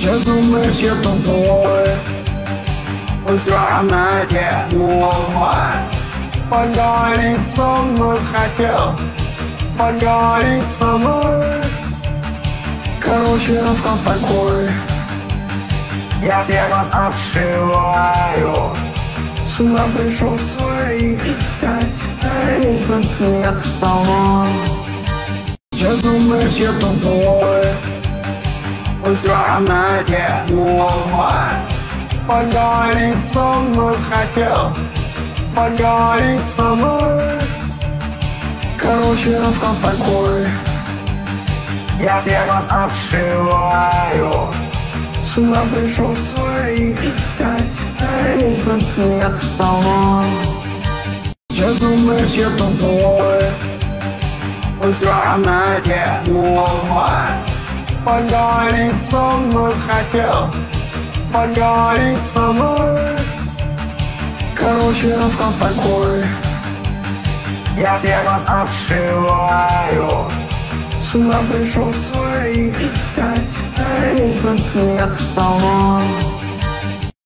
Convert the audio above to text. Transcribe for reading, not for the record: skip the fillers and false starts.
Я думаешь, я тупой, но все равно тебе новое. Поговорить со мной хотел, поговорить со мной. Короче, расклад такой: я всех вас обшиваю. Сюда пришел своих искать, а их нет того. Я думаешь, я тупой, но все равно тебе новое. Поговорить со мной хотел, поговорить со мной. Короче, расклад такой: я всех вас обшиваю. Сюда пришел своих искать, а их нет того. Я думаешь, я тупой, но все равно тебе новое. Поговорить со мной хотел, поговорить со мной. Короче, расклад такой: я всех вас обшиваю. Сюда пришел своих искать, а их нет того.